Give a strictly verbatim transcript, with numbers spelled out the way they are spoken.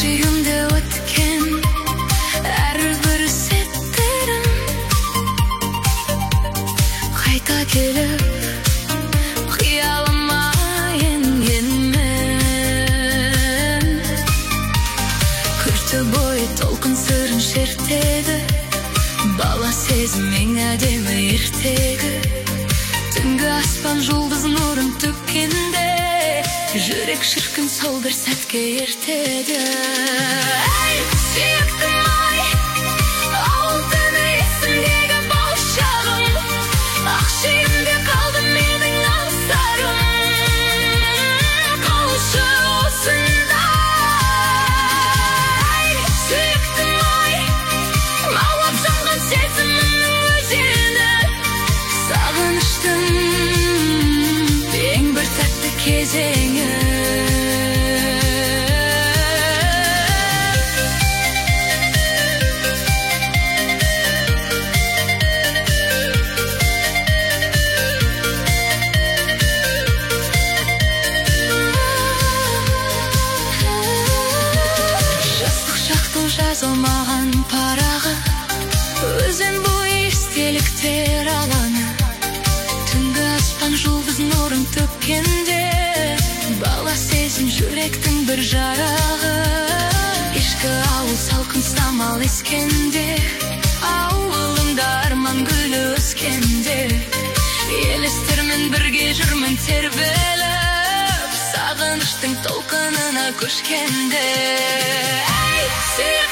сүйімде өткен әрбір сәттерім қайта келіп қиялыма енгенмен күрті бойы толқын сырын шертеді бала сезім ең әдемі ертегі түнгі аспан жұлдыз нұрын төккенде жүрек шіркін сол бір сәтке ертеді. Әй, сүйіктім ай, ауыл түні есімдегі бал шағым, ақ шүйімде қалды менің алыстарым, қалшы осында. Әй, сүйіктім ай, лаулап жанған сезімімнің өзені, сағыныштың ең бір тәтті кезеңі. Жастық шақтың жазылмаған парағы, өзен бойы естеліктер алаңы, түнгі аспан жұлдыз нұрын төккенде бала сезім жүректің бір жарағы. Ешкі ауыл салқын самал ескенде, ауылымда арман гүлі өскенде, елестермен бірге жүрмін тербеліп, сағыныштың толқынына көшкенде. Әй, сүйіктім